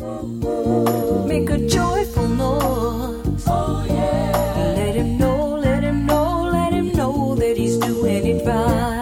Make a joyful noise. Oh yeah. Let him know, let him know, let him know that he's doing it right.